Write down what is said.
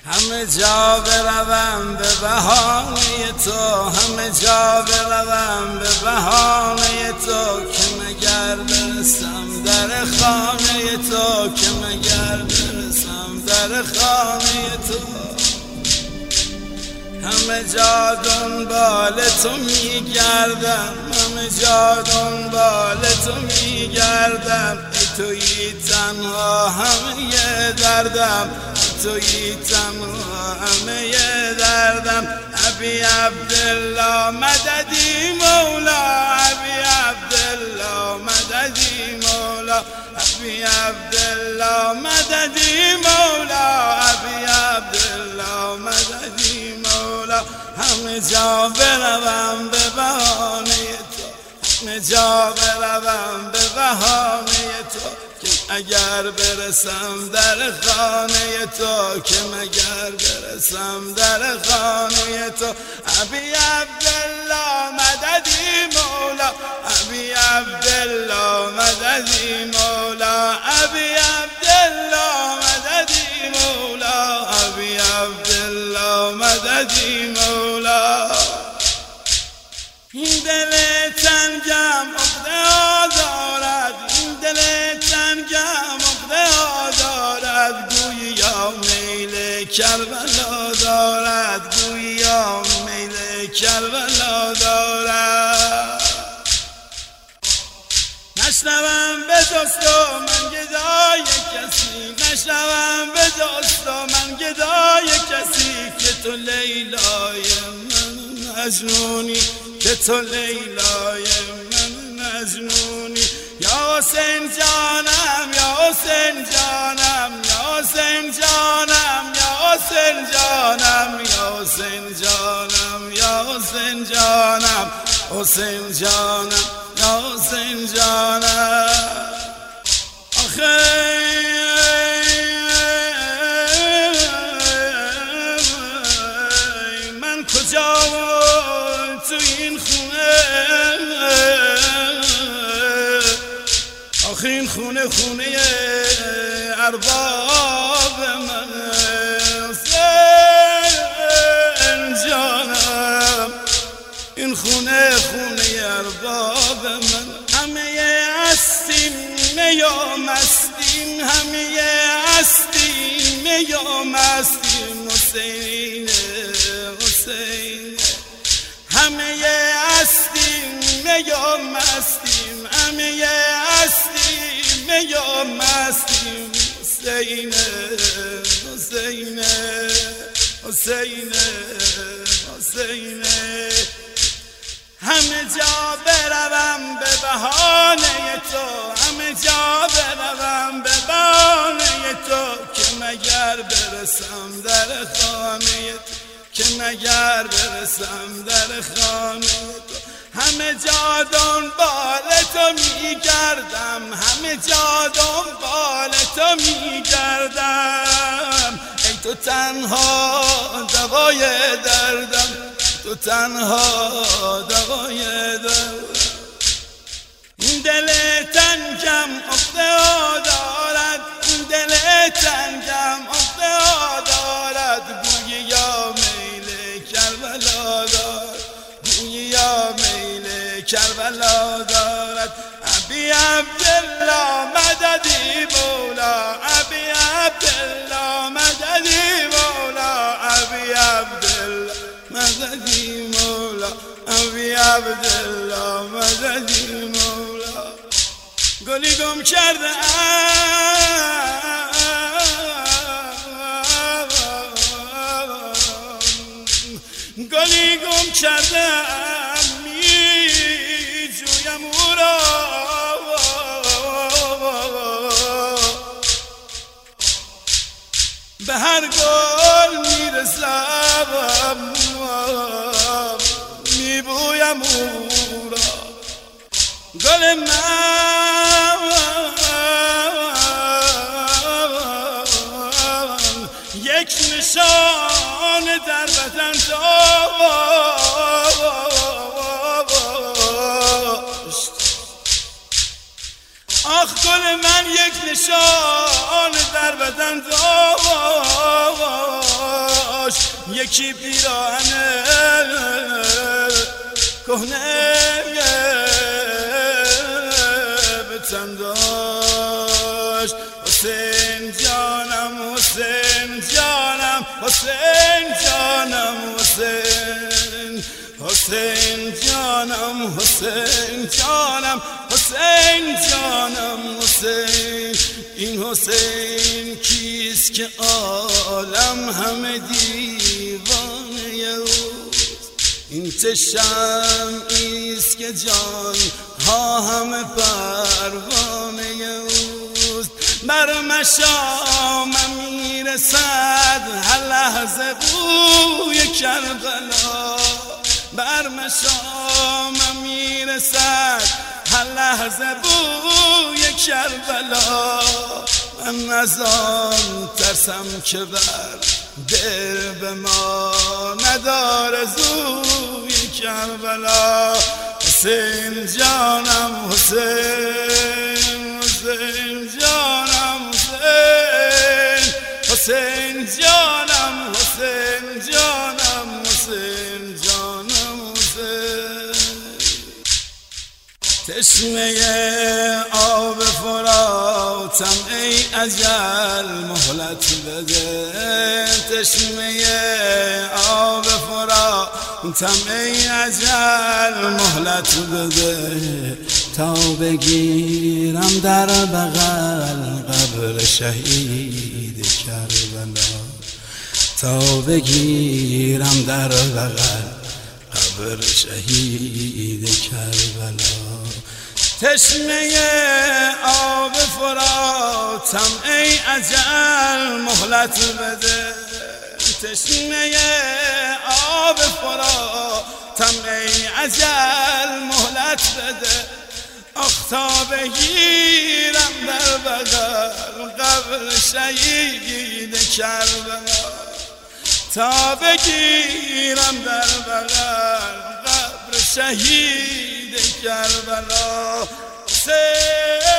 همه جا بروم به بهانه تو، همه جا بروم به بهانه تو، که مگر برسم در خانه تو، که مگر برسم در خانه تو. همه جا دنبال تو میگردم، همه جا دنبال تو میگردم، ای تویی تنها همه دردم، تویی تنها همه دردم. ابی عبدالله مددی مولا، ابی عبدالله مددی مولا، ابی عبدالله مددی مولا، ابی عبدالله مددی مولا. همه جا بروم به بهانه تو، همه جا بروم به بهانه تو، که اگر برسم در خانه تو، که مگر برسم در خانه تو. ابی عبدالله مددی مولا، ابی عبدالله مددی مولا، ابی عبدالله مددی مولا، ابی عبدالله مددی مولا. این دل تنگم عقده دارد، این دل تنگم عقده دارد، گویا میل کربلا دارد، گویا میل کربلا دارد. نشنوم به جز تو من گدای کسی، نشنوم به جز تو من گدای کسی، که تو لیلای من مجنونی، که تو لیلای من مجنونی. یا حسین جانم، یا حسین جانم، یا حسین جانم، یا حسین جانم، یا حسین جانم، یا حسین جانم، حسین جانم، یا حسین جانم. آخه من کجا تو این خونه، آخه این خونه خونه ارباب من، حسین جانم، این خونه خونه ارباب من. همه هستیم یا مستیم، همه هستیم یا مستیم، حسین حسین. همه هستیم یا مستیم، همه هستیم یا مستیم، حسین حسین حسین حسین. همه جا بروم به بهانه تو، همه جا بروم به بهانه تو، که مگر برسم در خانه تو، که مگر برسم در خانه تو. همه جا دنبال تو میگردم، همه جا دنبال تو میگردم، ای تو تنها دوای دردم، تو تنها دوای دردم. این دل تنگم عقده دارد، این دل تنگم عقده دارد، گویا میل کربلا دارد، گویا میل کربلا دارد. ابی عبدالله مددی مولا، ابی عبدالله مددی مولا، ابی عبدالله مددی مولا، ابی عبدالله مددی مولا. گلی گم کرده گلی گم کرده می جویم او را، به هر گل میرسم میبویم او را. گل من یک نشان در بدن داشت، آخ گل من یک نشان در بدن داشت. داشت یکی پیراهن کهنه به تن داشت. حسین جانم حسین جانم حسین جانم حسین حسین جانم حسین جانم حسین جانم حسین. این حسین کیست که عالم همه دیوانه اوست؟ این چه شمعیست که جان ها همه پروانه اوست؟ بر مشامم میرسد هر لحظه بوی کربلا، بر مشامم میرسد هر لحظه بوی کربلا. من از آن ترسم که بر دل به ما نداره زوی کربلا. حسین جانم حسین حسین جانم حسین حسین جانم حسین جانم حسین جانم حسین. تشنه آب فراتم ای اجل مهلت بده، تشنه آب فراتم ای اجل مهلت بده، تا بگیرم در بغل قبر شهید کربلا، تا بگیرم در بغل قبر شهید کربلا. تشنه آب فراتم ای اجل مهلت بده، تشنه آب فراتم ای اجل مهلت بده، آخ تا بگیرم در بغل قبر شهید کربلا، تا بگیرم در بغل قبر شهید کربلا.